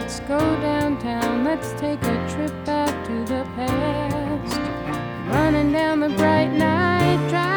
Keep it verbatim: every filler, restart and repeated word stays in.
Let's go downtown, let's take a trip back to the past. Running down the bright night drive.